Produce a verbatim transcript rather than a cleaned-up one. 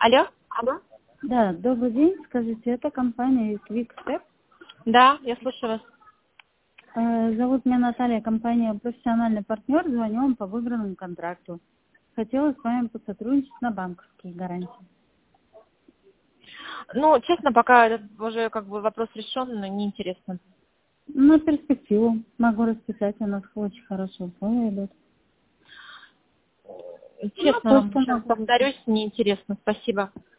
Алло? Да, добрый день. Скажите, это компания Quick Step? Да, я слушаю вас. Э, Зовут меня Наталья, компания «Профессиональный партнер». Звоню вам по выигранному контракту. Хотела с вами посотрудничать на банковские гарантии. Ну, честно, пока этот уже как бы вопрос решен, но неинтересно. На перспективу могу расписать, у нас очень хорошие условия идут. Честно, Ну, вам почту еще раз могу. повторюсь, неинтересно. Спасибо.